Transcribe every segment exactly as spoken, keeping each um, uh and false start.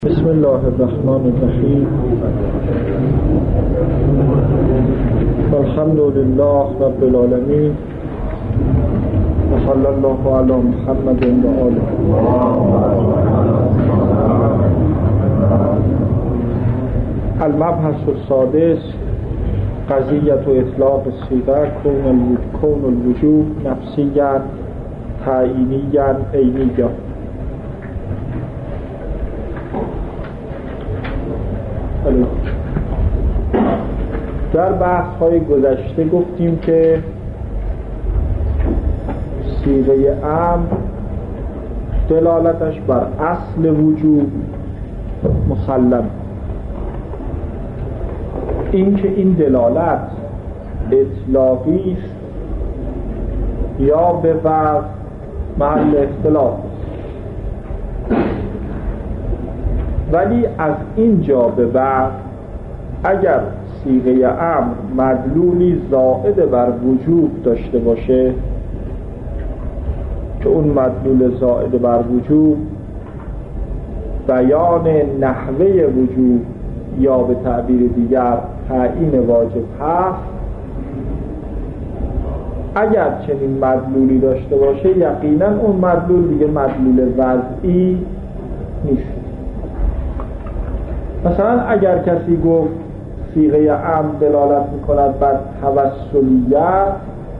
بسم الله الرحمن الرحیم. الحمد لله رب العالمین و صلی الله علی محمد و آله. المبحث السادس قضیة اطلاق الصیغه کون الوجوب نفسیا تعیینیا عینیا. در بحث های گذشته گفتیم که صیغه امر دلالتش بر اصل وجوب مسلم، این که این دلالت اطلاقی است یا به وضع محل اختلاف، ولی از اینجا به بعد اگر صیغه امر مدلولی زائد بر وجوب داشته باشه که اون مدلول زائد بر وجوب بیان نحوه وجوب یا به تعبیر دیگر تعیین واجب هست، اگر چنین مدلولی داشته باشه یقینا اون مدلول دیگه مدلول وضعی نیست. مثلا اگر کسی گفت صیغه امر دلالت میکند بر توسلیت،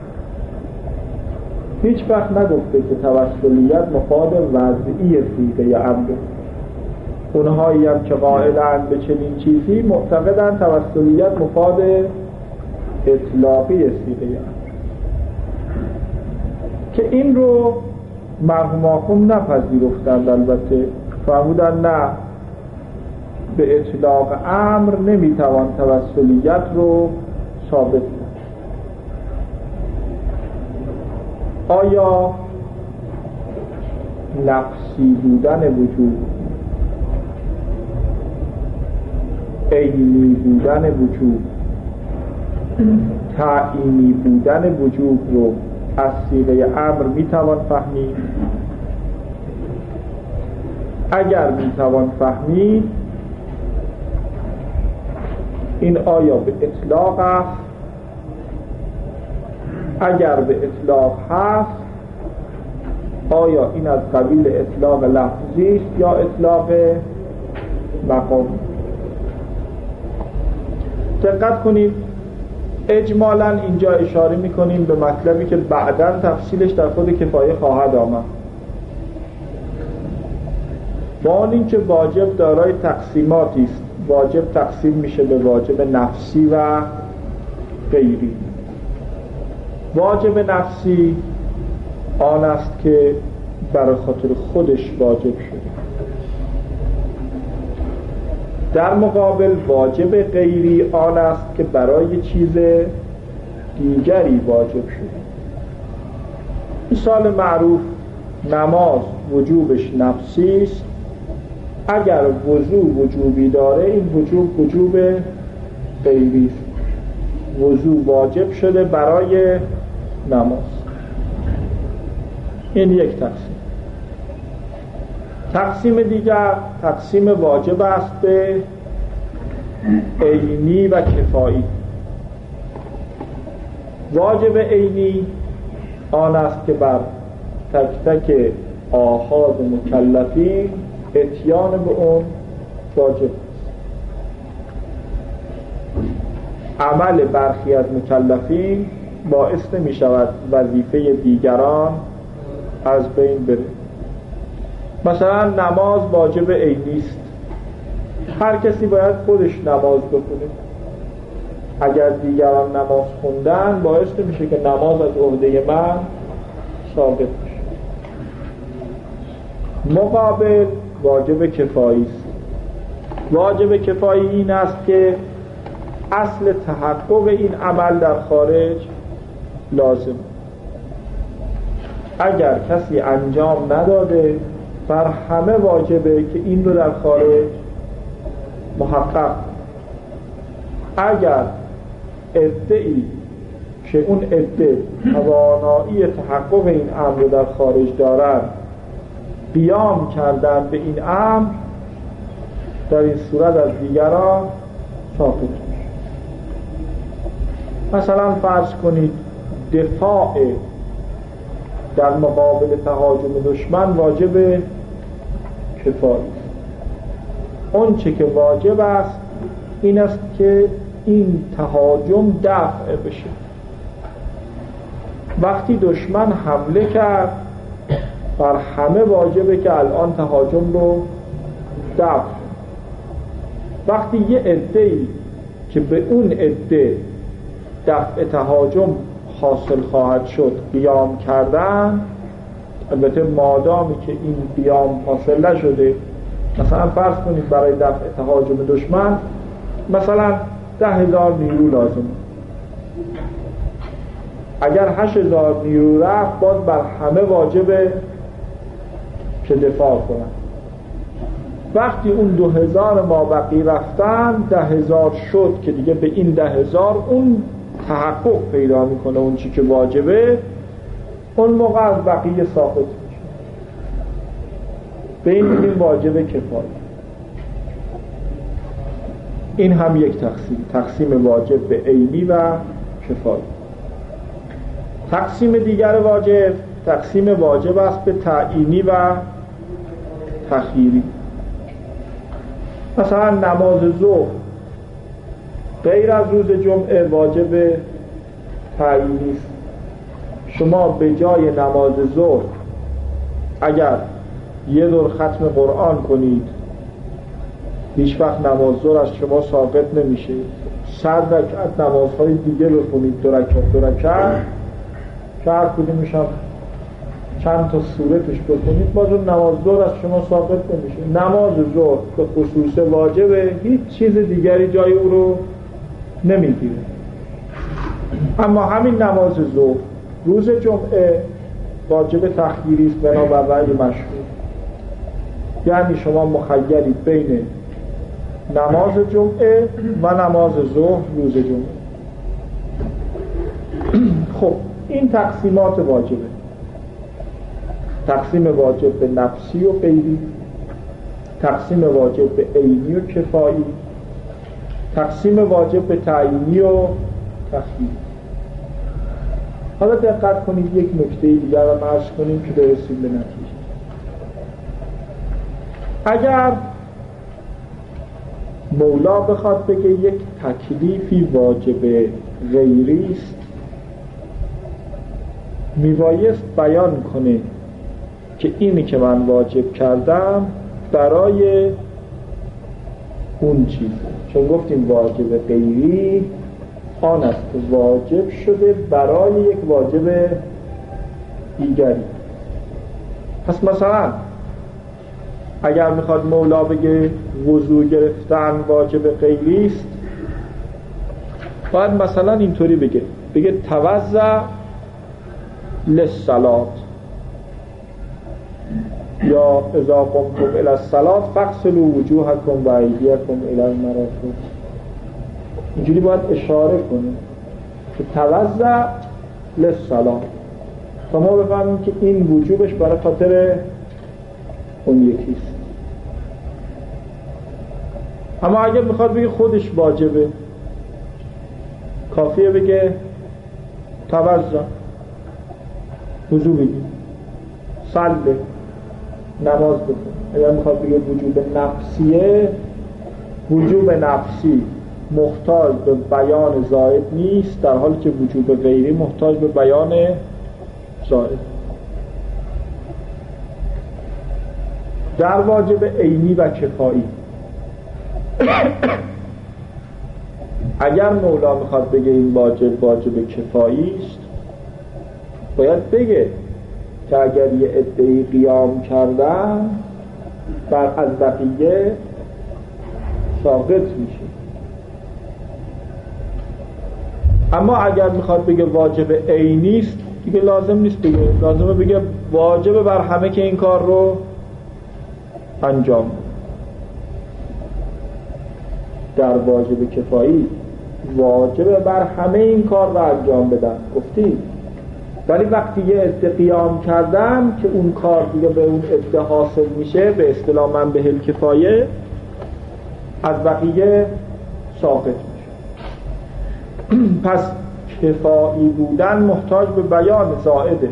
هیچ وقت نگفته که توسلیت مفاد وضعی صیغه امر. اونهایی هم که قائلند به چنین چیزی معتقدند توسلیت مفاد اطلاقی صیغه امر، که این رو مرحوم آخوند نپذیرفتند. البته فرمودند نه، به اطلاق امر نمیتوان توسلیت رو ثابت کرد. آیا نفسی بودن وجود، عینی بودن وجود، تعیینی بودن وجود رو از صیغه امر میتوان فهمید؟ اگر میتوان فهمید، این آیا به اطلاق است؟ اگر به اطلاق هست، آیا این از قبیل اطلاق لفظی است یا اطلاق مقام؟ دقت کنید، اجمالاً اینجا اشاره می‌کنیم به مطلبی که بعداً تفصیلش در خود کفایه خواهد آمد. با آن اینکه واجب دارای تقسیماتی است، واجب تقسیم میشه به واجب نفسی و غیری. واجب نفسی آن است که برای خاطر خودش واجب شده، در مقابل واجب غیری آن است که برای چیز دیگری واجب شده. مثال معروف، نماز وجوبش نفسی است، اگر وضو وجوبی داره این وجوب وجوب غیری است. وضو واجب شده برای نماز. این یک تقسیم. تقسیم دیگر تقسیم واجب است به عینی و کفایی. واجب عینی آن است که بر تک تک آحاد مکلفین اتیان به اون واجب است. عمل برخی از مکلفین باعث نمی شود وظیفه دیگران از بین بره. مثلا نماز واجب عینی است، هر کسی باید خودش نماز بخونه. اگر دیگران نماز خوندن باعث نمیشه که نماز از عهده من ثابت بشه. مقابل واجب کفایی است. واجب کفایی این است که اصل تحقق این عمل در خارج لازم. اگر کسی انجام نداده بر همه واجبه که این رو در خارج محقق. اگر عده‌ای که اون عده توانایی تحقق این امر در خارج دارن قیام کردن به این امر، در این صورت از دیگران ساقط میشه. مثلا فرض کنید دفاع در مقابل تهاجم دشمن واجب کفایی. اون چه که واجب است این است که این تهاجم دفع بشه. وقتی دشمن حمله کرد بر همه واجبه که الان تهاجم رو دفع. وقتی یه عده‌ای که به اون عده دفع تهاجم حاصل خواهد شد قیام کردن، البته مادامی که این قیام حاصل نشده، مثلا فرض کنید برای دفع تهاجم دشمن مثلا ده هزار نیرو لازم، اگر هشت هزار نیرو رفت باز بر همه واجبه که دفاع کنن. وقتی اون دو هزار مابقی رفتن ده هزار شد که دیگه به این ده هزار اون تحقق پیدا میکنه اون چی که واجبه، اون موقع از بقیه ساقط میشه. به این میگیم واجب کفایی. این هم یک تقسیم، تقسیم واجب به عینی و کفایی. تقسیم دیگر واجب تقسیم واجب است به تعیینی و تخییری. مثلا نماز ظهر غیر از روز جمعه واجب تعیینی است. شما به جای نماز ظهر اگر یه دور ختم قرآن کنید هیچ وقت نماز ظهر از شما ساقط نمیشه. صد رکعت نمازهای دیگه بخونید، دو رکعت دو رکعت که هر کدومش چند تا سورتش بخونید باز اون نماز ظهر از شما ساقط نمیشه. نماز ظهر به خصوص واجبه، هیچ چیز دیگری جای او رو نمیگیره. اما همین نماز ظهر روز جمعه واجب تخییری است بنابر رأی مشهور. یعنی شما مخیرید بین نماز جمعه و نماز ظهر روز جمعه. خب این تقسیمات واجبه. تقسیم واجب به نفسی و غیری، تقسیم واجب به عینی و کفایی، تقسیم واجب به تعیینی و تخییری. حالا دقت کنید یک نکته دیگر رو عرض کنیم که برسیم به نتیجه. اگر مولا بخواد بگه یک تکلیفی واجب غیری است، میبایست بیان کنه که اینی که من واجب کردم برای اون چیزه. چون گفتیم واجب غیری آن است که واجب شده برای یک واجب دیگری. پس مثلا اگر میخواد مولا بگه وضو گرفتن واجب غیری است، باید مثلا اینطوری بگه بگه توضأ للصلاة یا اذا قمتم الی الصلاة فاغسلوا وجوهکم و ایدیکم الی المرافق. اینجوری باید اشاره کنه که توضأ للصلاة تا ما بفهمیم که این وجوبش برای خاطر اون یکیست. اما اگر میخواد بگه خودش واجبه، کافیه بگه توضأ وضو بگی، صلی نماز بکن. اگر میخواد بگه وجوب نفسیه، وجوب نفسی محتاج به بیان زائد نیست، در حالی که وجوب غیری محتاج به بیان زائد. در واجب عینی و کفایی اگر مولا میخواد بگه این واجب واجب کفایی است، باید بگه که اگر یه عده‌ای قیام کردن بر از بقیه ساقط میشه. اما اگر میخواد بگه واجب عینی است دیگه لازم نیست بگه، لازمه بگه واجب بر همه که این کار رو انجام. در واجب کفایی واجب بر همه این کار رو انجام بدن گفتیم، ولی وقتی یه عده قیام کردن که اون کار دیگه به اون عده حاصل میشه، به اصطلاح من به الکفایه، از بقیه ساقط میشه. پس کفایی بودن محتاج به بیان زائده.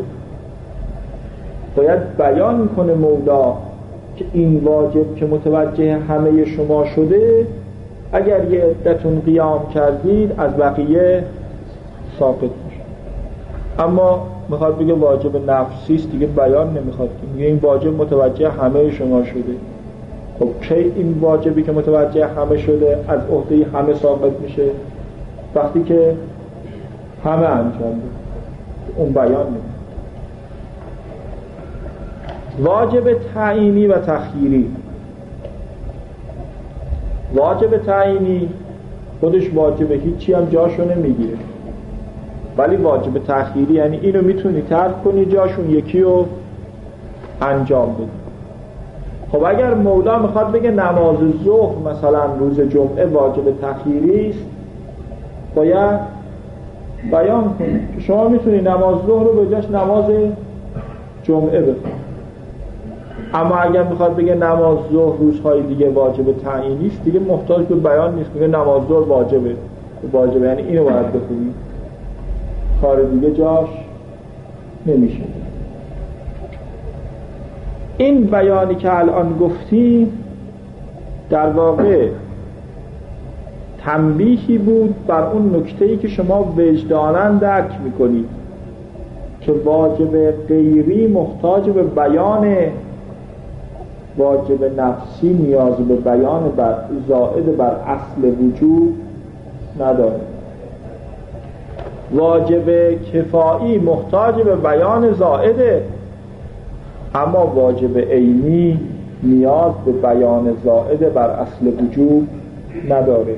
باید بیان کنه مولا که این واجب که متوجه همه شما شده، اگر یه عدتون قیام کردید از بقیه ساقط میشه. اما میخواد بگه واجب نفسی است، دیگه بیان نمیخواد که میگه این واجب متوجه همه شما شده. خب کی این واجبی که متوجه همه شده از عهده همه ساقط میشه؟ وقتی که همه انجام بده، اون بیان نمیخواد. واجب تعیینی و تخییری. واجب تعیینی خودش واجب هیچی هم جاشو نمیگیره، ولی واجب تخییری یعنی اینو میتونی ترک کنی جاشون یکی رو انجام بدی. خب اگر مولا میخواد بگه نماز ظهر مثلا روز جمعه واجب تخییری است، باید بیان کنی که شما میتونی نماز ظهر رو به جاش نماز جمعه بخونی. اما اگر میخواد بگه نماز ظهر روزهای دیگه واجب تعیینی است، دیگه محتاج به بیان نیست، میگه نماز ظهر واجبه. واجبه یعنی اینو باید بخونی، کار دیگه جاش نمیشه. این بیانی که الان گفتی در واقع تنبیهی بود بر اون نکته‌ای که شما وجداناً درک میکنید که واجب غیری محتاج به بیان واجب نفسی، نیاز به بیان بر زائد بر اصل وجود نداره. واجب کفایی محتاج به بیان زائده، اما واجب عینی نیاز به بیان زائد بر اصل وجود نداره.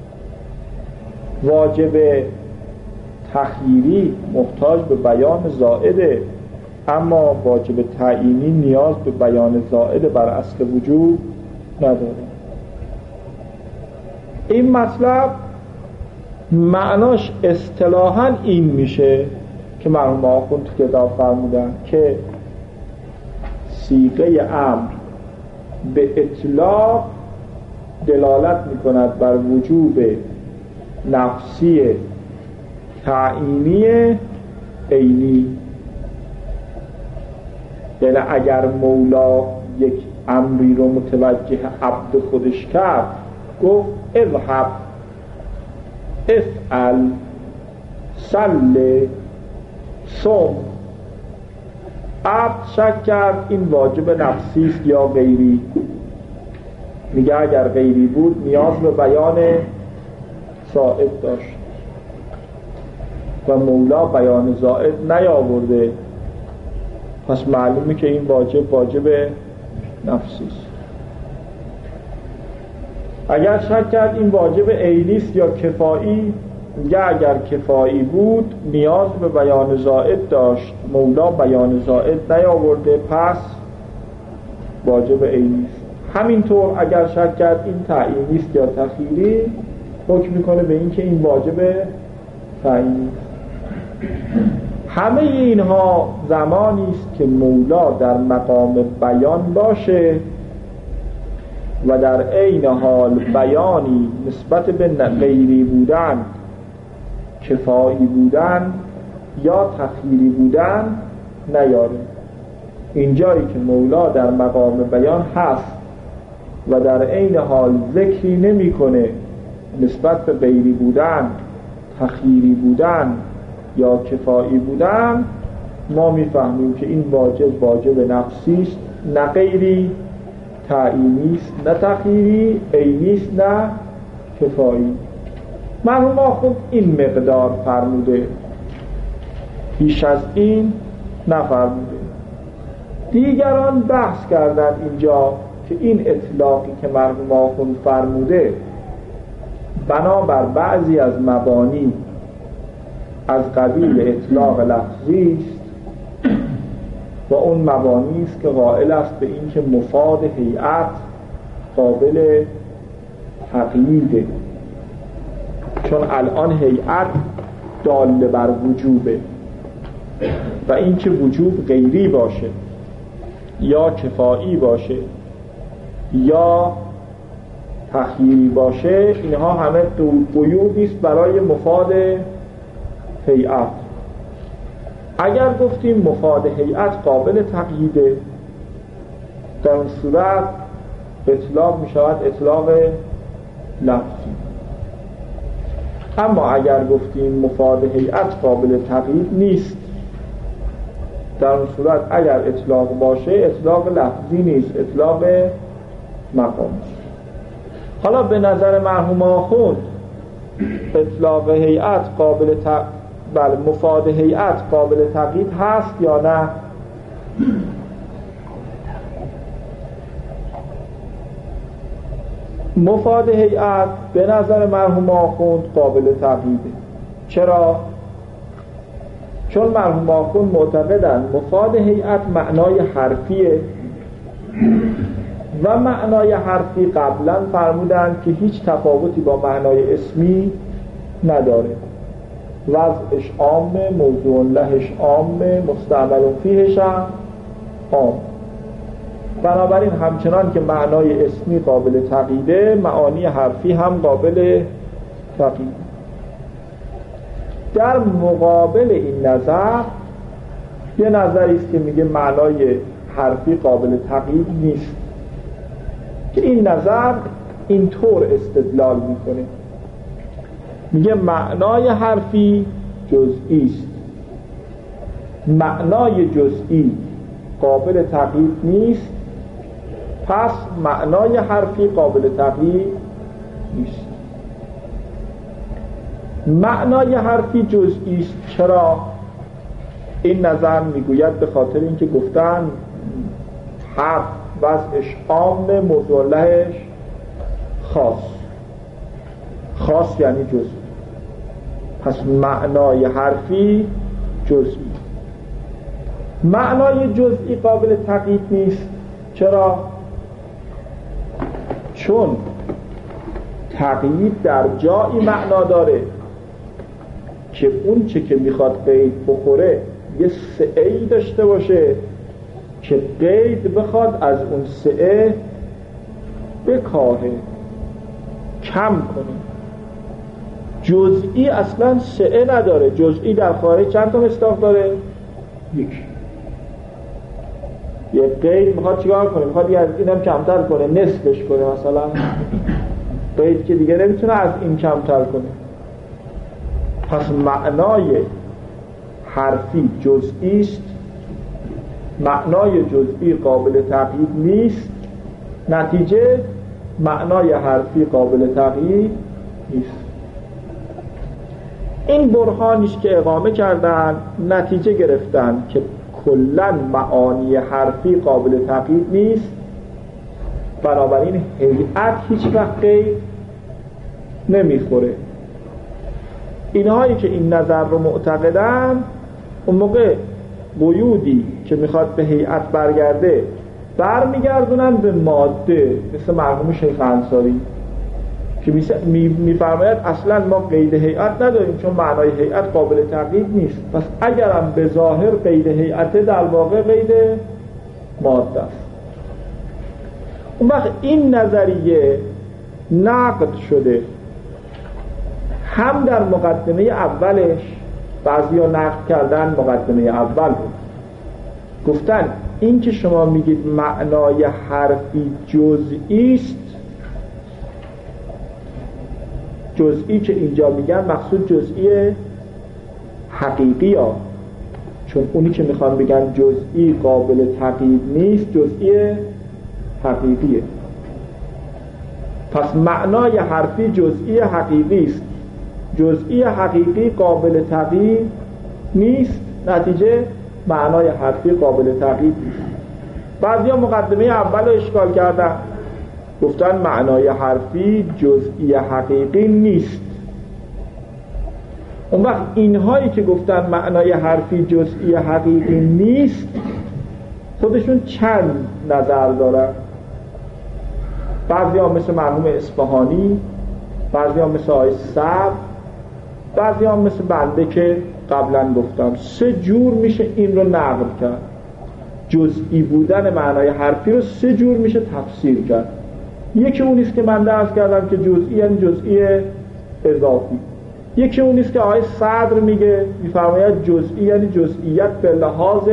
واجب تخییری محتاج به بیان زائده، اما واجب تعیینی نیاز به بیان زائد بر اصل وجود نداره. این مطلب معناش اصطلاحاً این میشه که مرحوم آخوند تو کتاب فرمودن که صیغه امر به اطلاق دلالت میکند بر وجوب نفسی تعیینی عینی. یعنی اگر مولا یک امری رو متوجه عبد خودش کرد، گفت اذهب، افعل، صل، صم، عبد شک کرد این واجب نفسی است یا غیری. میگه اگر غیری بود نیاز به بیان زائد داشت و مولا بیان زائد نیاورده، پس معلومه که این واجب واجب نفسی است. اگر شک کرد این واجب عینی است یا کفایی، میگه اگر کفایی بود نیاز به بیان زائد داشت، مولا بیان زائد نیاورده، پس واجب عینی است. همینطور اگر شک کرد این تعیینی است یا تخییری، حکم میکنه به این که این واجب تعیینی است. همه اینها زمانی است که مولا در مقام بیان باشه و در عین حال بیانی نسبت به غیری بودن، کفایی بودن یا تخییری بودن نیاره. اینجایی که مولا در مقام بیان هست و در عین حال ذکری نمی کنه نسبت به غیری بودن، تخییری بودن یا کفایی بودن، ما میفهمیم که این واجب واجب نفسی است، نه غیری، تعیینی است نه تخییری، عینی است نه کفایی. مرحوم آخوند این مقدار فرموده، بیش از این نفرموده. دیگران بحث کردند اینجا که این اطلاقی که مرحوم آخوند فرموده بنابر بعضی از مبانی از قبیل اطلاق لفظی است و اون مبانی است که قائل است به این که مفاد هیئت قابل تقییده، چون الان هیئت دال بر وجوبه و این که وجوب غیری باشه یا کفایی باشه یا تخییری باشه، اینها همه قیودی است برای مفاد هیئت. اگر گفتیم مفاد هیئت قابل تقییده، در اون صورت اطلاق می شود اطلاق لفظی. اما اگر گفتیم مفاد هیئت قابل تقیید نیست، در اون صورت اگر اطلاق باشه اطلاق لفظی نیست، اطلاق مقامی. حالا به نظر مرحوم آخوند اطلاق هیئت قابل ت... بله مفاد هیئت قابل تقیید هست یا نه؟ مفاد هیئت به نظر مرحوم آخوند قابل تقییده. چرا؟ چون مرحوم آخوند معتقدند مفاد هیئت معنای حرفیه و معنای حرفی قبلا فرمودند که هیچ تفاوتی با معنای اسمی نداره، وضعش عامه، موضوع لهش عامه، مستعمل فیهش هم عام. بنابراین همچنان که معنای اسمی قابل تقییده، معانی حرفی هم قابل تقییده. در مقابل این نظر یه نظری است که میگه معنای حرفی قابل تقیید نیست، که این نظر اینطور استدلال میکنه، میگه معنای حرفی جزئی است، معنای جزئی قابل تقیید نیست، پس معنای حرفی قابل تقیید نیست. معنای حرفی جزئی است. چرا؟ این نظر میگوید به خاطر اینکه گفتن حرف وضعش عام، موضوع لهش خاص. خاص یعنی جزئی، پس معنای حرفی جزئی. معنای جزئی قابل تقیید نیست. چرا؟ چون تقیید در جایی معنا داره که اون چه که میخواد قید بخوره یه سعه‌ای داشته باشه که قید بخواد از اون سعه بکاهه، کم کنه. جزئی اصلا سعه نداره. جزئی در خارج چند تا مصداق داره؟ یک. یه قید میخواد چیکار کنه؟ میخواد یه از اینم کمتر کنه، نصفش کنه مثلا. قید که دیگه نمیتونه از این کمتر کنه. پس معنای حرفی جزئی است، معنای جزئی قابل تقیید نیست، نتیجه معنای حرفی قابل تقیید نیست. این برهانیش که اقامه کردن، نتیجه گرفتن که کلن معانی حرفی قابل تقیید نیست، بنابراین هیئت هیچ وقت قید نمیخوره. اینهایی که این نظر رو معتقدن، اون موقع قیودی که میخواد به هیئت برگرده برمیگردونن به ماده، مثل مرحوم شیخ انصاری که میفرماید اصلا ما قید هیئت نداریم چون معنای هیئت قابل تقیید نیست. پس اگرم به ظاهر قید هیئت، در واقع قید ماده است. اون وقت این نظریه نقد شده هم در مقدمه اولش. بعضی ها نقد کردن مقدمه اول بود، گفتن این که شما میگید معنای حرفی جزئی است، جزئی که اینجا میگن مقصود جزئی حقیقی ها، چون اونی که میخوان بگن جزئی قابل تقیید نیست، جزئی حقیقیه. پس معنای حرفی جزئی حقیقی است، جزئی حقیقی قابل تقیید نیست، نتیجه معنای حرفی قابل تقیید نیست. بعضی ها مقدمه اول رو اشکال کردن، گفتن معنای حرفی جزئی حقیقی نیست. اون وقت اینهایی که گفتن معنای حرفی جزئی حقیقی نیست، خودشون چند نظر دارن. بعضی ها مثل مرحوم اصفهانی، بعضی ها مثل آقای صبر، بعضی ها مثل بنده که قبلا گفتم. سه جور میشه این رو نقل کرد. جزئی بودن معنای حرفی رو سه جور میشه تفسیر کرد. یکی اون است که من درس کردم که جزئی یعنی جزئی اضافی. یکی اون است که آقای صدر میگه میفرماید جزئی یعنی جزئیت به لحاظ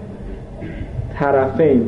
طرفین،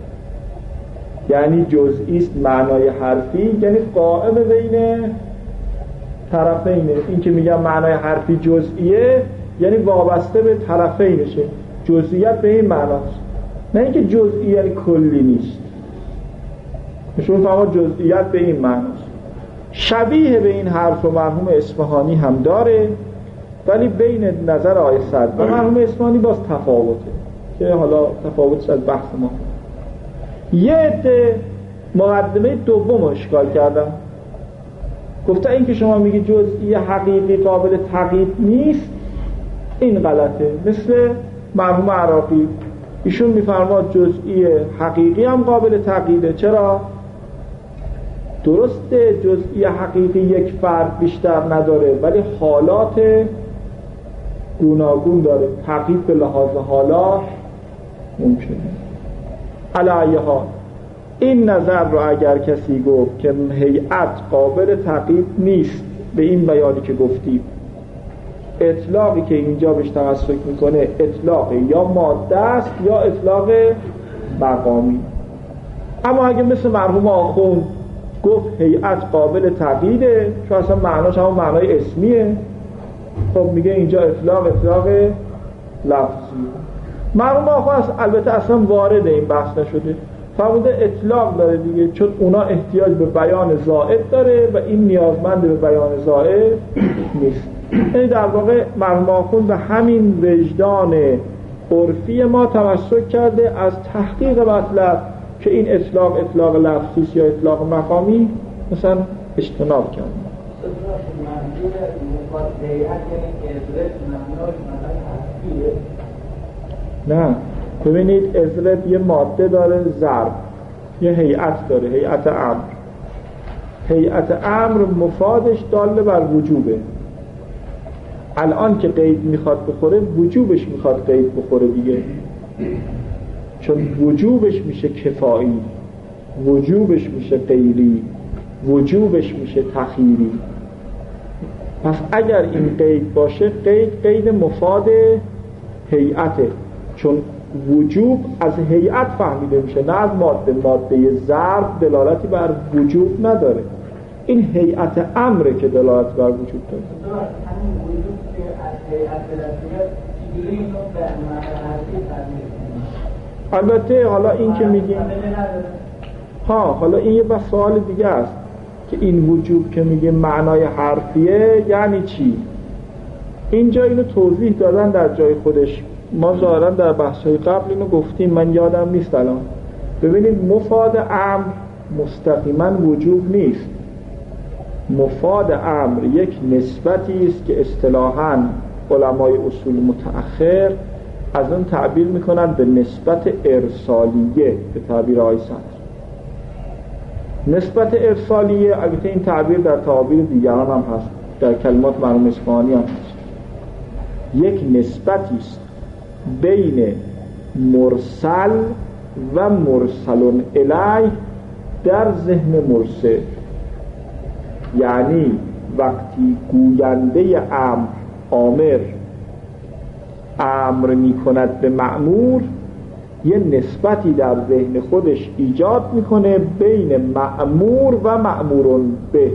یعنی جزئی است معنای حرفی، یعنی قائم بین طرفینه. این که میگم معنای حرفی جزئیه یعنی وابسته به طرفینشه، جزئیت به این معناست، نه اینکه جزئی یعنی کلی نیست. نشون فهمه جزئیت به این معناست. شبیه به این حرف و مرحوم اصفهانی هم داره، ولی بین نظر آقای صدر و مرحوم اصفهانی باز تفاوته که حالا تفاوتش از بحث ما. یه عده مقدمه دوم اشکال کردم، گفته این که شما میگی جزئی حقیقی قابل تقیید نیست این غلطه. مثل مرحوم عراقی، ایشون میفرماد جزئی حقیقی هم قابل تقییده. چرا؟ درسته جزئی حقیقی یک فرد بیشتر نداره، ولی حالات گوناگون داره، تقیید به لحاظ حالات ممکنه. علی ای حال این نظر رو اگر کسی گفت که هیئت قابل تقیید نیست به این بیانی که گفتیم، اطلاقی که اینجا بهش تمسک میکنه اطلاق یا ماده است یا اطلاق مقامی. اما اگه مثل مرحوم آخوند گفت هیئت قابل تقییده، چون اصلا معناش همون معنای اسمیه، خب میگه اینجا اطلاق اطلاق لفظی. مرحوم آخوند البته اصلا وارد این بحث نشده، فرموده اطلاق داره دیگه، چون اونا احتیاج به بیان زائد داره و این نیازمند به بیان زائد نیست. یعنی در واقع مرحوم آخوند به همین وجدان عرفی ما تمسک کرده از تحقیق مطلب که این اطلاق اطلاق لفظی یا اطلاق مقامی مثلا اجتناب کرد. نه ببینید اضرب یه ماده داره، ضرب یه هیئت داره، هیئت امر. هیئت امر مفادش دال بر وجوبه. الان که قید میخواد بخوره وجوبش میخواد قید بخوره دیگه، چون وجوبش میشه کفایی، وجوبش میشه غیری، وجوبش میشه تخییری. پس اگر این قید باشه قید قید مفاد هیئته، چون وجوب از هیئت فهمیده میشه نه از ماده. ماده ضرب دلالتی بر وجوب نداره، این هیئت امره که دلالت بر وجوب داره. همین وجوب که از هیئت دلالت چجوری اینو به معنای حرفی تعبیر کنیم؟ البته حالا این که میگیم ها حالا این یه بس سوال دیگه است که این وجوب که میگه معنای حرفیه یعنی چی. اینجا اینو توضیح دادن در جای خودش، ما ظاهرا در بحث‌های قبل اینو گفتیم، من یادم نیست الان. ببینید مفاد امر مستقیما وجوب نیست. مفاد امر یک نسبتی است که اصطلاحاً علمای اصول متأخر از اون تعبیر میکنن به نسبت ارسالیه، به تعبیر آقای صدر. نسبت ارسالیه البته این تعبیر در تعابیر دیگران هم هست، در کلمات مرحوم اصفهانی هم هست. یک نسبتی است بین مرسل و مرسل الیه در ذهن مرسل. یعنی وقتی گوینده امر آمر امر می کند به مأمور، یه نسبتی در ذهن خودش ایجاد میکنه بین مأمور و مأمورون به.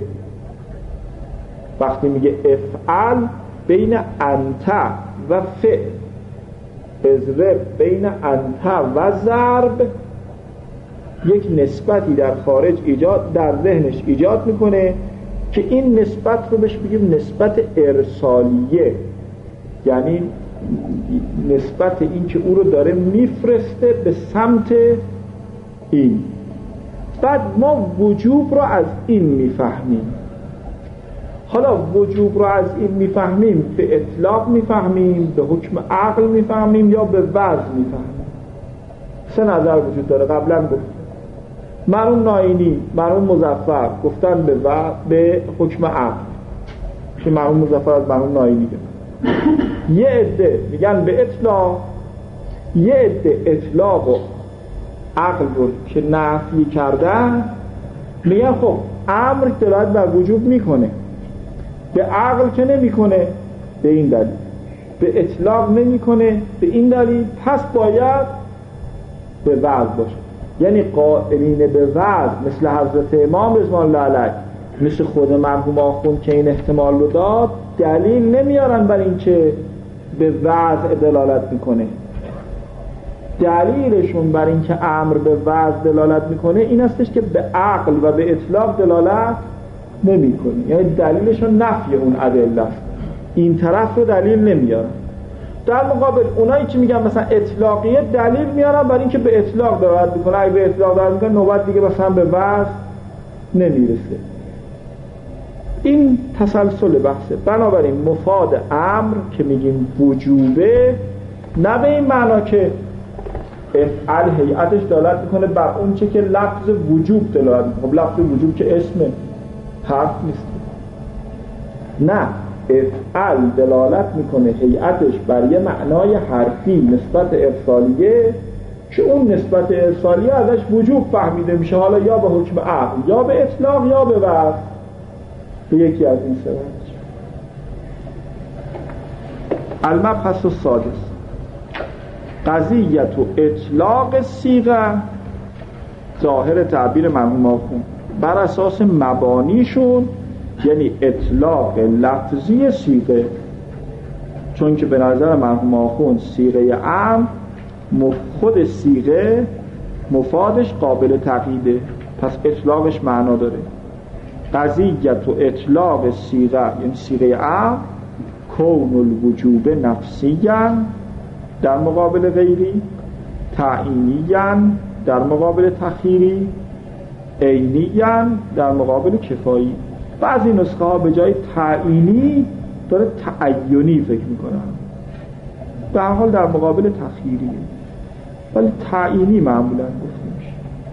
وقتی میگه افعل بین انت و فعل، اضرب بین انت و ضرب، یک نسبتی در خارج ایجاد در ذهنش ایجاد میکنه که این نسبت رو بهش بگیم نسبت ارسالیه، یعنی نسبت این که او رو داره میفرسته به سمت این. بعد ما وجوب رو از این میفهمیم. حالا وجوب رو از این میفهمیم به اطلاق میفهمیم، به حکم عقل میفهمیم یا به وضع میفهمیم. سه نظر وجود داره. قبلا گفت مرحوم ناینی، مرحوم مظفر گفتن به و... به حکم عقل که مرحوم مظفر از مرحوم ناینی گفت. یه عده میگن به اطلاق، یه عده اطلاق و عقل رو که نفی کردن میگن خب امر دلالت بر وجوب میکنه، به عقل که نمیکنه به این دلیل، به اطلاق نمیکنه به این دلیل، پس باید به وعظ باشه. یعنی قائلین به وعظ مثل حضرت امام رضوان الله علیه، مثل خود مرحوم آخوند که این احتمال رو داد، دلیل نمیارن بر این که به وعظ دلالت میکنه. دلیلشون بر این که امر به وعظ دلالت میکنه این استش که به عقل و به اطلاق دلالت نمیکنه، یعنی دلیلشون نفی اون ادله است، این طرف رو دلیل نمیارن. در مقابل اونایی که میگن مثلا اطلاقیه دلیل میارن برای اینکه به اطلاق دلالت میکنه، اگه به اطلاق دلالت میکنه نوبت دیگه مثلا به وعظ نمیرسه. این تسلسل بحثه. بنابراین مفاد امر که میگیم وجوبه، نه به این معنا که افعل هیئتش دلالت میکنه بر اون چه که لفظ وجوب دلالت میکنه. خب لفظ وجوب که اسم حرف نیست، نه، افعل دلالت میکنه هیئتش بر یه معنای حرفی نسبت ارسالیه که اون نسبت ارسالیه ازش وجوب فهمیده میشه، حالا یا به حکم عقل یا به اطلاق یا به وعظ، به یکی از این سه وجه. المبحث السادس قضیت و اطلاق صیغه. ظاهر تعبیر مرحوم آخوند بر اساس مبانیشون یعنی اطلاق لفظی صیغه، چون که به نظر مرحوم آخوند صیغه امر خود صیغه مفادش قابل تقییده، پس اطلاقش معنا داره. قضیت و اطلاق صیغه یعنی صیغه امر کون الوجوب نفسیاً در مقابل غیری، تعیینیاً در مقابل تخییری، عینیاً در مقابل کفایی. بعضی نسخه ها به جای تعیینی داره تعینی فکر میکنن، به هر حال در مقابل تخییری، ولی تعیینی معمولاً گفته میشه.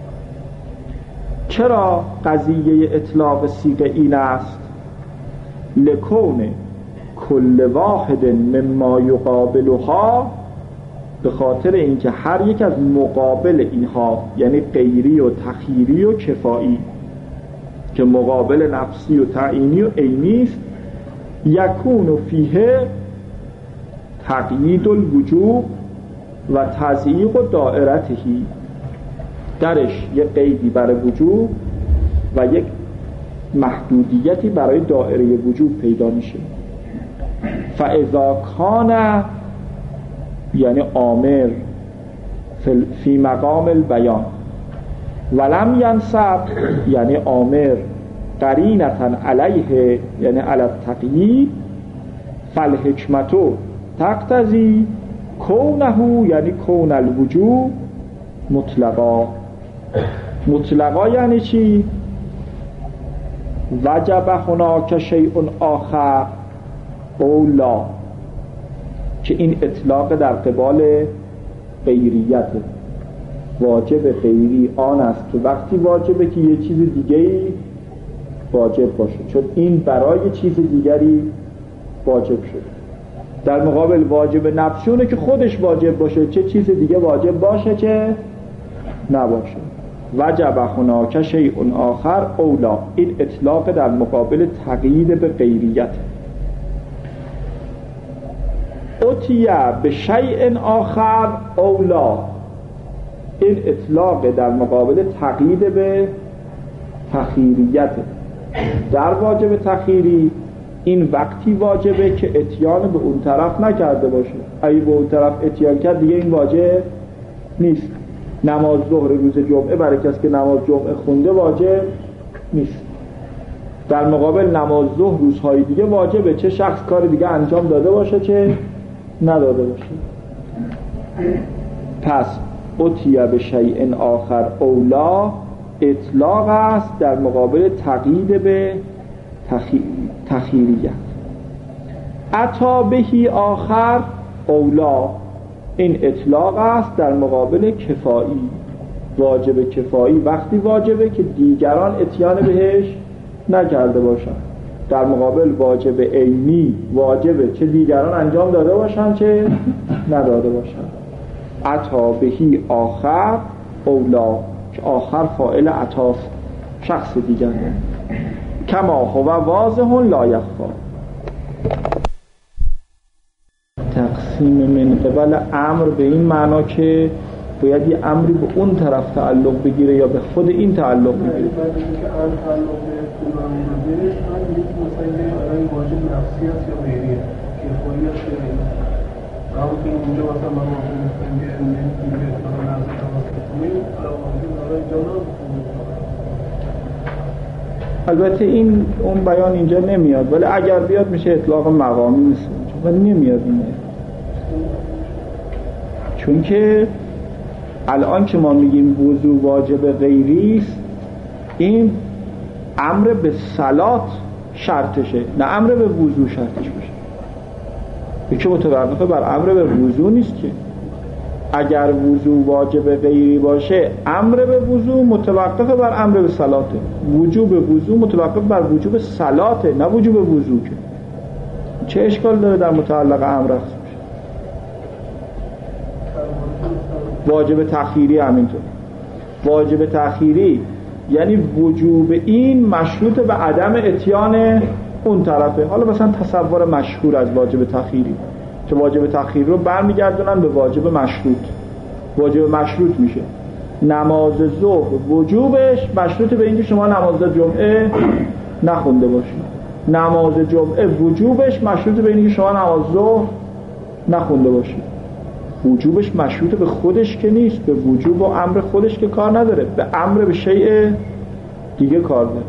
چرا قضیه اطلاق صیغه این است؟ لکون کل واحد مما یقابلها، به خاطر اینکه هر یک از مقابل اینها یعنی غیری و تخییری و کفایی که مقابل نفسی و تعیینی و عینی است، یکون فیه تقیید الوجوب و تضییق دائرتهی، درش یک قیدی برای وجوب و یک محدودیتی برای دائره وجوب پیدا میشه. فاذا کان یعنی آمر فی مقام البیان ولم ینصب یعنی آمر قرینتا علیه یعنی علی التقیید، فالحکمتو تقتضی کونه یعنی کون الوجوب مطلقا. مطلقا یعنی چی؟ وجب هناک شیء آخر او لا، که این اطلاق در قبال غیریت. واجب غیری آن است که وقتی واجبه که یه چیز دیگری واجب باشه، چون این برای چیز دیگری واجب شده. در مقابل واجب نفسیونه که خودش واجب باشه، چه چیز دیگه واجب باشه چه نباشه. وجب هناک شیء آخر اولا، این اطلاق در مقابل تقیید به غیریت. اتیه به شیء آخر اولا، این اطلاق در مقابل تقیید به تخییریت. در واجب تخییری این وقتی واجبه که اتیان به اون طرف نکرده باشه، اگه به اون طرف اتیان کرد دیگه این واجب نیست. نماز ظهر روز جمعه برای کسی که نماز جمعه خونده واجب نیست. در مقابل نماز ظهر روزهای دیگه واجبه، چه شخص کار دیگه انجام داده باشه چه نداده باشه. پس اتیه به شیء آخر اولا اطلاق است در مقابل تقیید به تخییریت. اتا بهی آخر اولا، این اطلاق است در مقابل کفایی. واجب کفایی وقتی واجبه که دیگران اتیان بهش نکرده باشن، در مقابل واجب عینی واجبه چه دیگران انجام داده باشن چه نداده باشن. عطا بهی آخر اولا، که آخر فاعل عطاست، شخص دیگر کما هو واضح لا یخفا. تقسیم من قبل امر به این معنا که باید یه امری به اون طرف تعلق بگیره یا به خود این تعلق بگیره. البته این اون بیان اینجا نمیاد، ولی اگر بیاد میشه اطلاق مقامی نیست، ولی نمیاد اینه. چون که الان که ما میگیم وضو واجب غیری است، این امر به صلات شرطشه، نه امر به وضو شرطش بشه. یکی متوقفه بر امر به وضو نیست که. اگر وضو واجب غیری باشه، امر به وضو متوقفه بر امر به صلاته. وجوب وضو متوقف بر وجوب صلاته، نه وجوب وضو. که چه اشکال داره در متعلق امر رخص بشه؟ واجب تأخیری همینطور. واجب تأخیری یعنی وجوب این مشروط به عدم اتیان اون طرفه. حالا مثلا تصور مشهور از واجب تأخیری که واجب تأخیری رو برمیگردونن به واجب مشروط. واجب مشروط میشه نماز ظهر وجوبش مشروط به اینکه شما نماز جمعه نخونده باشید. نماز جمعه وجوبش مشروط به اینکه شما نماز ظهر نخونده باشید. وجوبش مشروط به خودش که نیست، به وجوب و امر خودش که کار نداره، به امر به شیء دیگه کار داره.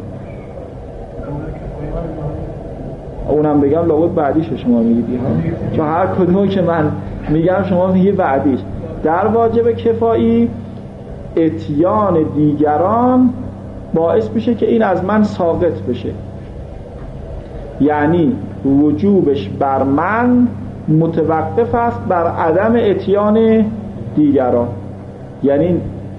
اونم بگم لابد بعدیش شما میگید ها، چون هر کدوم که من میگم شما میگی بعدیش. در واجب کفایی اتیان دیگران باعث میشه که این از من ساقط بشه، یعنی وجوبش بر من متوقف است بر عدم اتیان دیگران، یعنی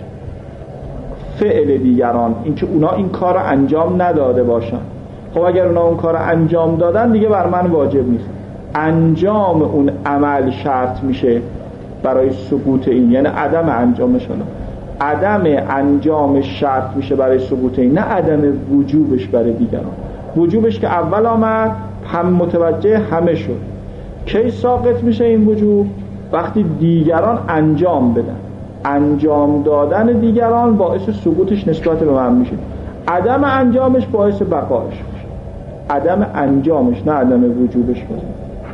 فعل دیگران، اینکه اونا این کار انجام نداده باشن. خب اگر اونا اون کار انجام دادن دیگه بر من واجب نیست. انجام اون عمل شرط میشه برای سقوط این، یعنی عدم انجامش. عدم انجامش شرط میشه برای سقوط این، نه عدم وجوبش برای دیگران. وجوبش که اول آمد هم متوجه همه شد. کی ساقط میشه این وجوب؟ وقتی دیگران انجام بدن. انجام دادن دیگران باعث سقوطش نسبت به من میشه. عدم انجامش باعث بقایش میشه. عدم انجامش نه عدم وجوبش باشه.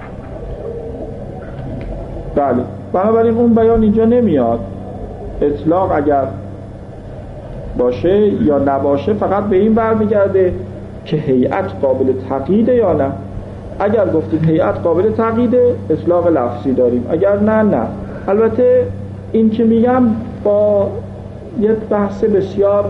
بله، بنابراین اون بیان اینجا نمیاد. اطلاق اگر باشه یا نباشه فقط به این برمیگرده که هیئت قابل تقییده یا نه. اگر گفتیم هیئت قابل تقییده اطلاق لفظی داریم، اگر نه نه. البته این که میگم با یک بحث بسیار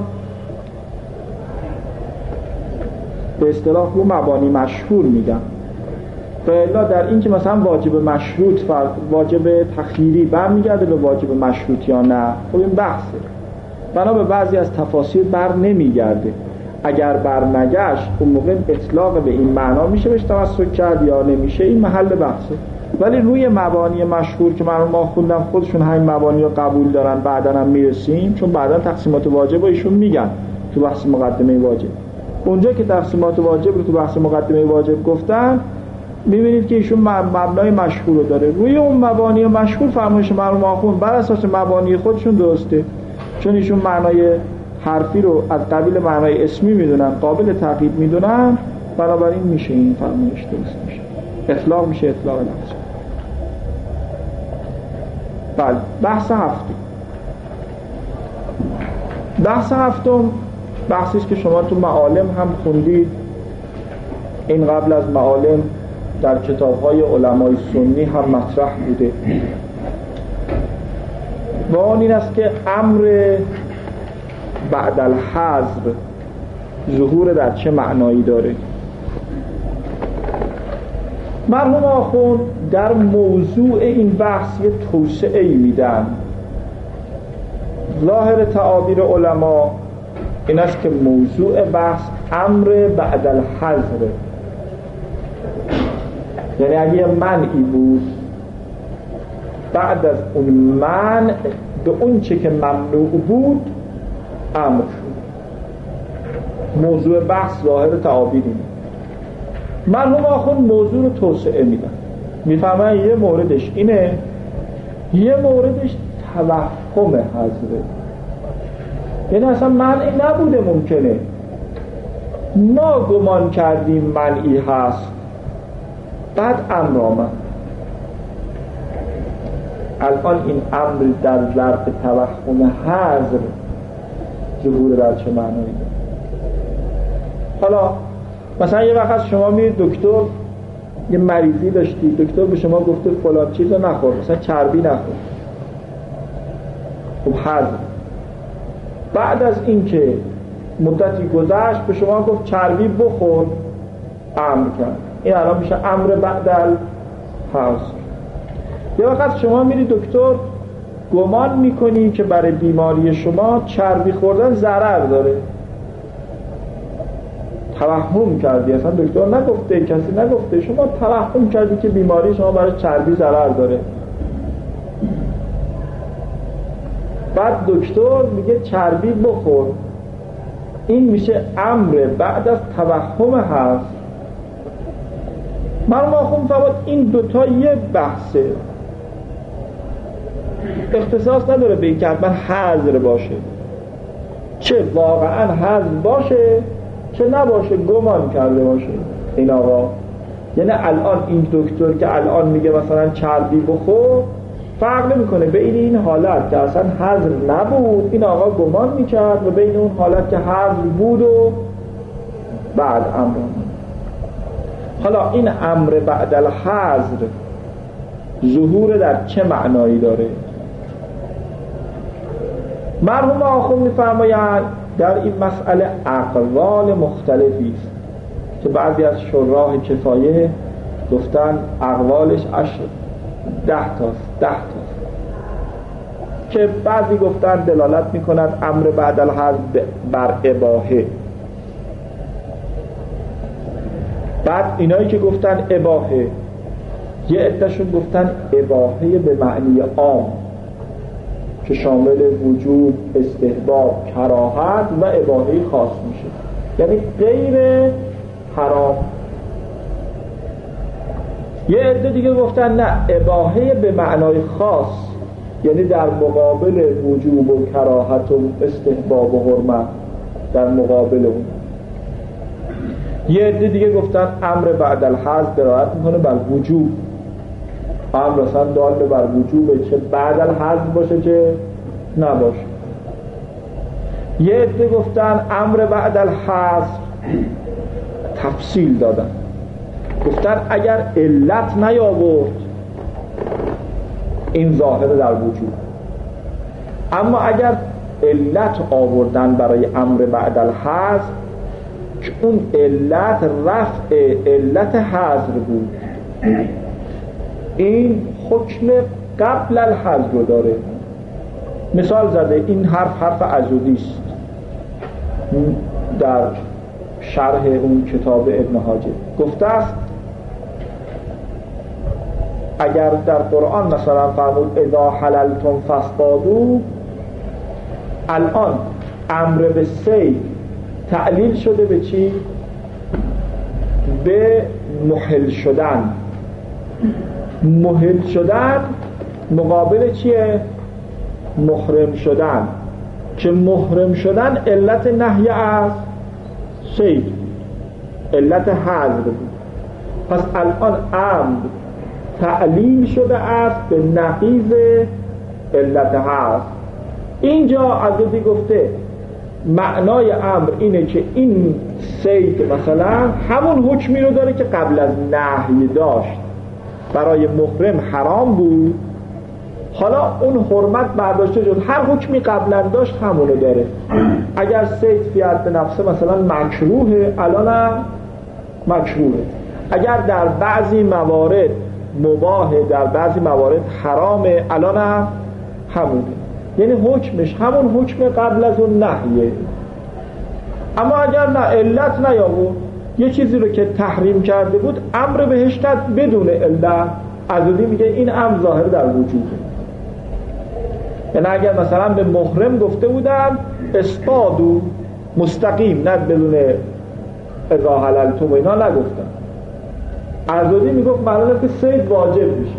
به اصطلاح رو مبانی مشهور میگم. به الا در این که مثلا واجب مشروط واجب تخییری برمیگرده به واجب مشروط یا نه، خب این بحثه. بنا به بعضی از تفاسیر بر نمیگرده. اگر بر نگشت اون موقع اطلاق به این معنا میشه بهش توسل کرد یا نمیشه، این محل بحثه. ولی روی مبانی مشهور که من ما خوندم خودشون همین مبانی رو قبول دارن، بعدن هم میرسیم، چون بعدن تقسیمات واجب ایشون میگن تو بحث مقدمه واجب. اونجا که تقسیمات واجب رو تو بحث مقدمه واجب گفتن، میبینید که ایشون مبنای مشهور رو داره. روی اون مبانی مشهور فرمایش مرحوم آخوند بر اساس مبانی خودشون درسته، چون ایشون معنای حرفی رو از قبیل معنای اسمی میدونن، قابل تقیید میدونن، بنابراین میشه این فرمایش درست میشه. اطلاق میشه اطلاق لفظی. بله، بحث هفتم. بحث هفتم بحثی است که شما تو معالم هم خوندید. این قبل از معالم در کتاب‌های علمای سنی هم مطرح بوده. و آن این است که امر بعد الحذر ظهور در چه معنایی داره. مرحوم آخوند در موضوع این بحث یه توسعه میدن. ظاهر تعابیر علما این است که موضوع بحث امر بعد الحذر، یعنی اگه منعی بود بعد از اون منع به اون چه که ممنوع بود امر شد. موضوع بحث ظاهر تعابیر اینه. مرحوم آخوند موضوع رو توسعه میدن، میفهمن یه موردش اینه، یه موردش توهم حضره. یعنی اصلا منعی نبوده، ممکنه ما گمان کردیم منعی هست، بعد امر آمد. الان این امر در ظرف توهم حضر ظهور در چه معنایی داره؟ حالا مثلا یه وقت شما میرید دکتر، یه مریضی داشتی، دکتر به شما گفته فلان چیز رو نخور، مثلا چربی نخور. خب حضر بعد از این که مدتی گذشت به شما گفت چربی بخور، امر کرد. این الان میشه امر بعدل حضر. یه وقت شما میری دکتر، گمان میکنی که برای بیماری شما چربی خوردن ضرر داره، توهم کردی، اصلا دکتر نگفته، کسی نگفته، شما توهم کردی که بیماری شما برای چربی ضرر داره. بعد دکتر میگه چربی بخور، این میشه امر بعد از توهم هست. مرحوم آخوند فرمود این دوتا یه بحثه، اختصاص نداره به این که حتما حذر باشه، چه واقعا حذر باشه چه نباشه، گمان کرده باشه این آقا. یعنی الان این دکتر که الان میگه مثلا چربی بخور، فرق نمیکنه بین این حالت که اصلا حذر نبود، این آقا گمان میکرد، و بین اون حالت که حذر بود و بعد امر. حالا این امر بعد الحذر ظهور در چه معنایی داره؟ مرحوم آخوند می‌فرمایند در این مسئله اقوال مختلفی است که بعضی از شراح کفایه گفتن اقوالش عشر ده تاست ده تاست که بعضی گفتن دلالت می‌کند امر بعد الحذر بر اباحه. بعد اینایی که گفتن اباحه، یه عده‌شون گفتن اباحه به معنی عام که شامل وجوب، استحباب، کراهت و اباحه خاص میشه، یعنی غیر حرام. یه عده دیگه گفتن نه، اباحه به معنای خاص، یعنی در مقابل وجوب و کراهت و استحباب و حرمت، در مقابل اون. یه عده دیگه گفتن امر بعد الحذر دلالت میکنه بر وجوب، امر اصلا دال بر وجوبه، چه بعد الحذر باشه چه نباشه. یه عده گفتن امر بعد الحذر تفصیل دادن، گفتن اگر علت نیاورد این ظاهر در وجوب، اما اگر علت آوردن برای امر بعد الحذر که اون علت رفع علت حذر بود، این حکم قبل الحذر رو داره. مثال زده، این حرف حرف عضدی است در شرح اون کتاب ابن حاجب، گفته است اگر در قرآن مثلا فرمود اذا حللتم فاصطادوا، الان امر به صید تعلیل شده به چی؟ به محل شدن. محل شدن مقابل چیه؟ محرم شدن، که محرم شدن علت نهی از صید، علت حذر بود. پس الان امر تعلیل شده است به نقیض علت حذر. اینجا عزیزی گفته معنای امر اینه که این صید مثلا همون حکمی رو داره که قبل از نهی داشت، برای محرم حرام بود، حالا اون حرمت برداشته شد، هر حکمی قبلا داشت همونو داره. اگر صید فی حد نفسه مثلا مکروهه، الان هم مکروهه. اگر در بعضی موارد مباهه، در بعضی موارد حرامه، الان هم همونه. یعنی حکمش همون حکم قبل از اون نهیه. اما اگر نه علت نیاورد، یه چیزی رو که تحریم کرده بود امر بهش داد بدون علت، عزیزی میگه این امر ظاهر در وجوده. یعنی اگر مثلا به محرم گفته بودن اصطادو، مستقیم، نه بدون اذا حللتم و اینا نگفتن. ازادی میگفت معلومه که صید واجب میشه.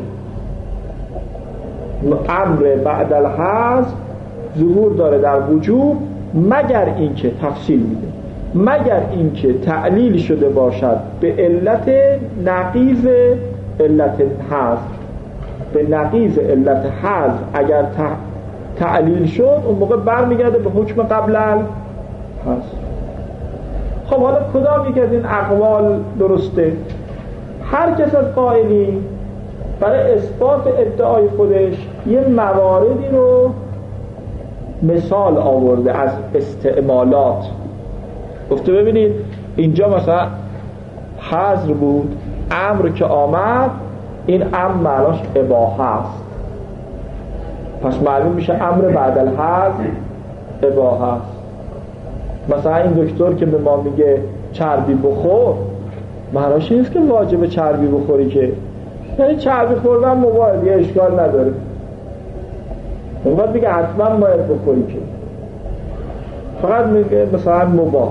امر بعد الحذف ظهور داره در وجوب، مگر اینکه تفصیل میده، مگر اینکه تعلیل شده باشد به علت نقیض علت حذف. به نقیض علت حذف اگر تعلیل شد اون موقع برمیگرده به حکم قبل الحذف. خب حالا کدام یک از این اقوال درسته؟ هر کس از قائلین برای اثبات ادعای خودش یه مواردی رو مثال آورده از استعمالات. گفته ببینید اینجا مثلا حظر بود، امر که آمد این امر معناش اباحه است، پس معلوم میشه امر بعد الحظر اباحه است. مثلا این دکتر که به ما میگه چربی بخور، معناش نیست که واجب چربی بخوری، که یعنی چربی خوردن مباحه، یه اشکال نداره. نمیخواد بگه حتما باید بخوری، که فقط میگه مثلا مباح.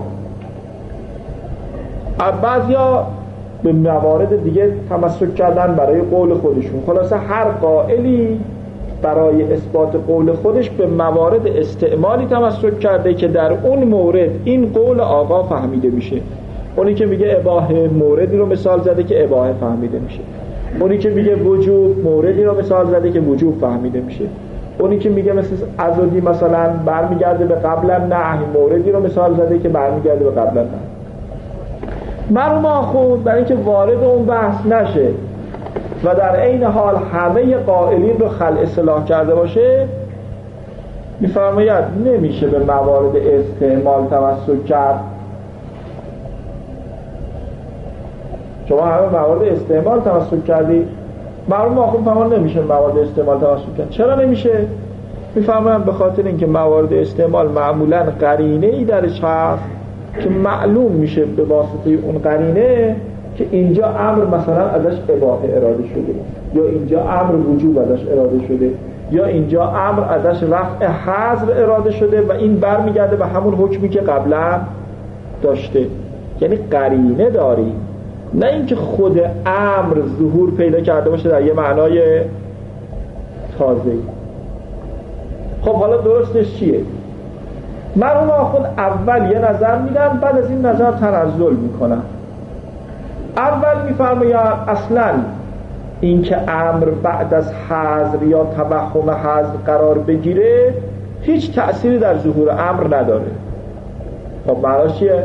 بعضیا به موارد دیگه تمسک کردن برای قول خودشون. خلاصه هر قائلی برای اثبات قول خودش به موارد استعمالی تمسک کرده که در اون مورد این قول آقا فهمیده میشه. اونی که میگه اباحه موردی رو مثال زده که اباحه فهمیده میشه، اونی که میگه وجوب موردی رو مثال زده که وجوب فهمیده میشه، اونی که میگه مثل ازادی مثلا برمیگرده به قبل النهی موردی رو مثال زده که برمیگرده به قبل النهی. مرحوم آخوند برای اینکه وارد اون بحث نشه و در عین حال همه قائلین رو خلع اصلاح کرده باشه، میفرماید نمیشه به موارد استعمال تمسک کرد. شما همه موارد استعمال تمسک کردی، مرحوم آخوند فرمان نمیشه موارد استعمال تمسک کرد. چرا نمیشه؟ میفرماید به خاطر اینکه موارد استعمال معمولا قرینه ای درش هست که معلوم میشه به واسطه اون قرینه که اینجا امر مثلا ازش اباحه اراده شده، یا اینجا امر وجوب ازش اراده شده، یا اینجا امر ازش رفع حظر اراده شده و این برمیگرده به همون حکمی که قبلا داشته. یعنی قرینه داری، نه اینکه خود امر ظهور پیدا کرده باشه در یه معنای تازه. خب حالا درستش چیه؟ مرحوم آخوند اول یه نظر میدن، بعد از این نظر تنزل میکنن. اول میفرماید اصلا این که امر بعد از حظر یا توهم حظر قرار بگیره هیچ تأثیری در ظهور امر نداره. خب معناش چیه؟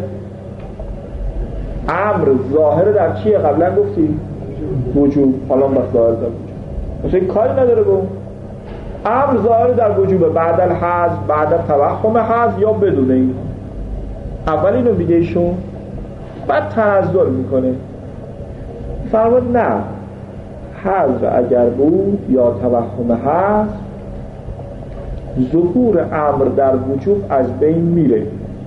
امر ظاهر در چیه؟ قبلا گفتی وجوب، حالا بس ظاهر در وجوب، مثلا کاری نداره با اون. امر ظاهر در وجوب بعد الحظر، بعد توهم حظر یا بدون این. اول اینو میگه ایشون، بعد تنزل میکنه، فرمود نه، حظر اگر بود یا توهم حظر، ظهور امر در وجوب از بین میره.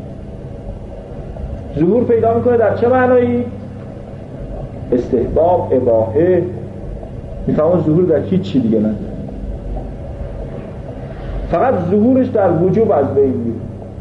ظهور پیدا میکنه در چه معنایی؟ استحباب، اباحه. میفهمون ظهور در هیچ چی دیگه نداره، فقط ظهورش در وجوب از بین میره،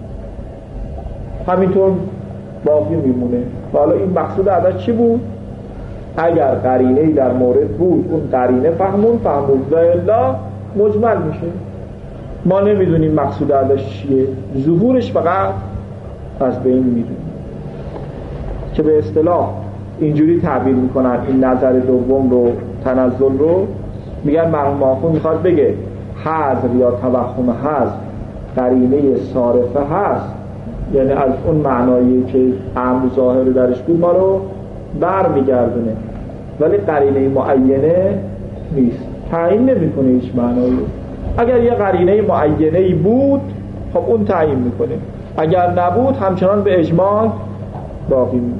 همینطور باقی میمونه. حالا این مقصود ازش چی بود؟ اگر قرینه‌ای در مورد بود اون قرینه فهمون فهمون و الا مجمل میشه. ما نمیدونیم مقصود ازش چیه، ظهورش فقط از بین میره، که به اصطلاح اینجوری تعبیر میکنن این نظر دوم رو، تنزل رو، میگن مرحوم آخوند میخواد بگه حظر یا توهم حظر قرینه صارفه هست، یعنی از اون معنایی که امر ظاهر درش بود ما رو بر میگردونه، ولی قرینه معینه نیست، تعیین نمیکنه هیچ معنایی. اگر یه قرینه معینه‌ای بود خب اون تعیین میکنه، اگر نبود همچنان به اجمال باقی میمونه.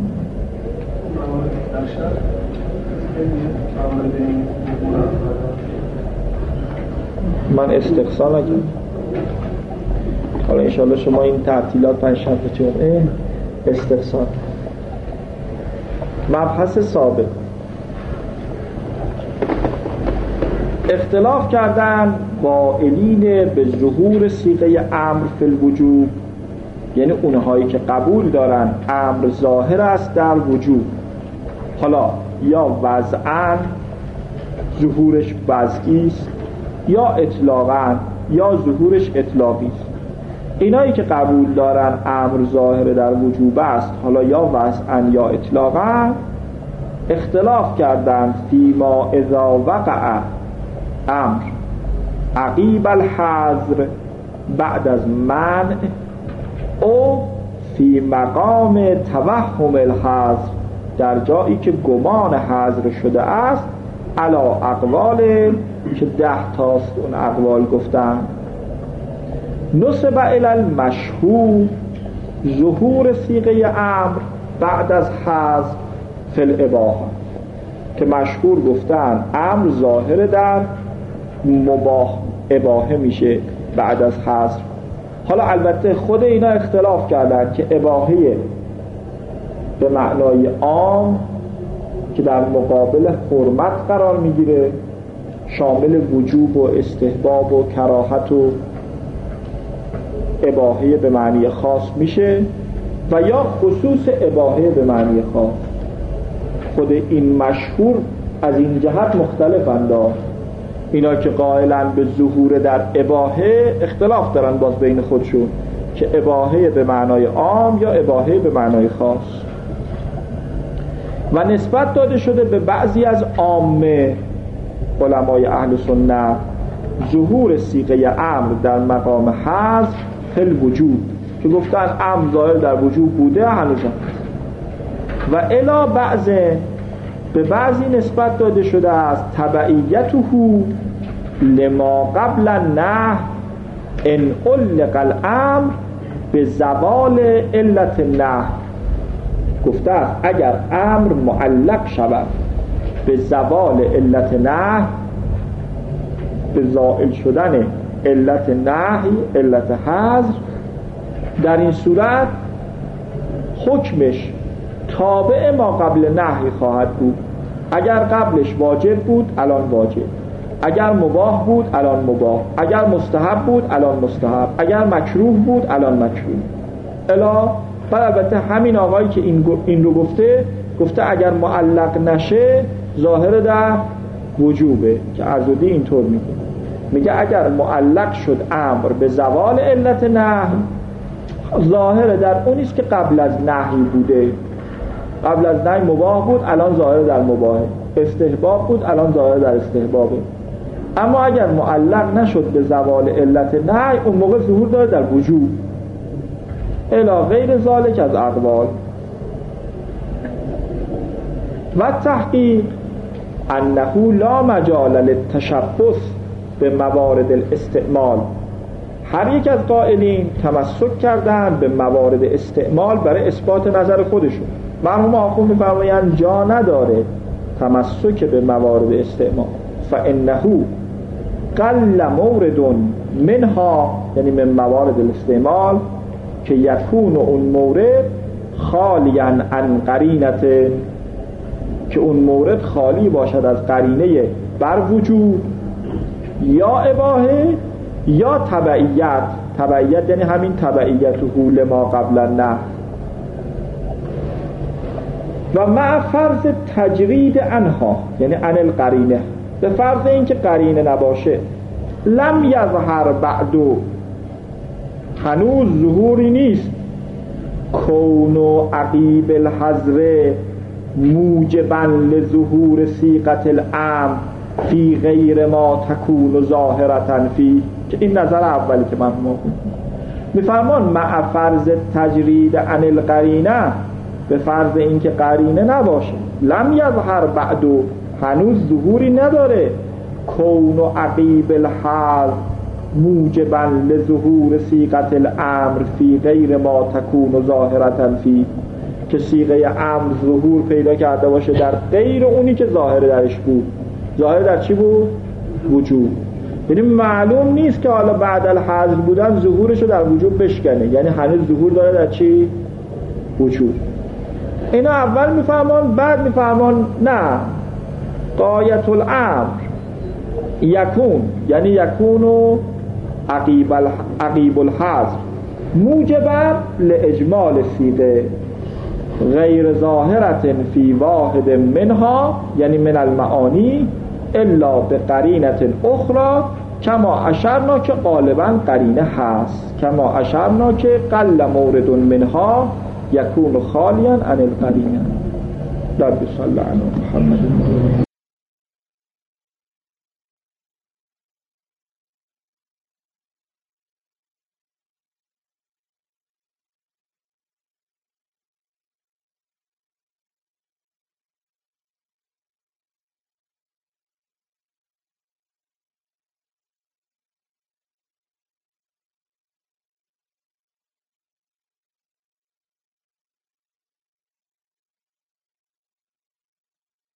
من استقصا نگم. حالا انشاءالله شما این تعطیلات پنج شنبه جمعه استقصا. مبحث سابق، اختلاف کردن قائلین به ظهور صیغه امر فی الوجوب یعنی اونهایی که قبول دارن امر ظاهر است در وجود، حالا یا وضعاً ظهورش وضعی است یا اطلاقاً یا ظهورش اطلاقی است. اینایی که قبول دارن امر ظاهر در وجود است، حالا یا وضعاً یا اطلاقاً، اختلاف کردند فیما اذا وقع امر عقیب الحظر بعد از منع او فی مقام توهم الحظر، در جایی که گمان حظر شده است، علا اقوال که ده تاست اون اقوال گفتن. نسب الی المشهور ظهور صیغه امر بعد از حظر فی الاباحه، که مشهور گفتن امر ظاهر در مباح اباحه میشه بعد از حظر. حالا البته خود اینا اختلاف کردن که اباحه به معنای عام که در مقابل حرمت قرار میگیره، شامل وجوب و استحباب و کراهت و اباحه به معنی خاص میشه، و یا خصوص اباحه به معنی خاص. خود این مشهور از این جهت مختلف انداز. اینا که قائلن به ظهور در اباحه اختلاف دارن باز بین خودشون که اباحه به معنای عام یا اباحه به معنای خاص، و نسبت داده شده به بعضی از عامه علمای اهل سنت ظهور صیغه امر در مقام حذف فی الوجود، که گفتن امر ظاهر در وجود بوده هنوز هم. و الی بعض به بعضی نسبت داده شده است تبعیته لما قبل النهی ان علق الامر به زوال علت النهی. گفته است اگر امر معلق شود به زوال علت نهی، به زائل شدن علت نهی، علت حظر، در این صورت حکمش تابع ما قبل نهی خواهد بود. اگر قبلش واجب بود الان واجب، اگر مباح بود الان مباح، اگر مستحب بود الان مستحب، اگر مکروه بود الان مکروه. الا بعد البته همین آقایی که این, این رو گفته گفته اگر معلق نشه ظاهر در وجوبه، که عزودی اینطور میگه میگه اگر معلق شد امر به زوال علت نهی، ظاهر در اونیست که قبل از نهی بوده. قبل از نهی مباح بود الان ظاهر در مباحه، استحباب بود الان ظاهر در استحبابه. اما اگر معلق نشد به زوال علت نهی، اون موقع ظهور داره در وجوب. الی غیر ذالک از اقوال. و تحقیق انه لا مجال للتشبث به موارد الاستعمال. هر یک از قائلین تمسک کردن به موارد استعمال برای اثبات نظر خودشون. مرحوم آخوند می‌فرمایند جا نداره تمسک به موارد استعمال، فانه قل مورد منها، یعنی من موارد الاستعمال، که یکون اون مورد خالیاً عن قرینت، که اون مورد خالی باشد از قرینه بر وجود یا اباحه یا تبعیت. تبعیت یعنی همین تبعیت حول ما قبل نه. و مع فرض تجرید عنها، یعنی عن القرینه، به فرض اینکه قرینه نباشه، لم یظهر بعدو، هنوز ظهوری نیست، کون و عقیب الحظر موجبا لظهور صیغت الامر فی غیر ما تکون ظاهرتا فی، که این نظر اولی که من میفرمان مع فرض تجرید عن القرینه، به فرض اینکه قرینه نباشه، لم یظهر بعدو، هنوز ظهوری نداره، کون و عقیب الحظر موجبا لظهور صیغت الامر فی غیر ما تکون ظاهرتا فی، که صیغه امر ظهور پیدا کرده باشه در غیر اونی که ظاهر درش بود. ظاهر در چی بود؟ وجود. یعنی معلوم نیست که حالا بعد الحظر بودن ظهورش رو در وجود بشکنه، یعنی هنوز ظهور داره در چی؟ وجود. اینا اول میفهمان، بعد میفهمان نه، غایت الامر یکون، یعنی یکون و عقیب عقیب الحظر، موجبا لاجمال صیغه غیر ظاهرت فی واحد منها، یعنی من المعانی، الا به قرینت اخرى کما اشرنا، که غالبا قرینه هست، کما اشرنا که قل مورد منها یکون خالیا عن القرینه. رب صلی علی محمد.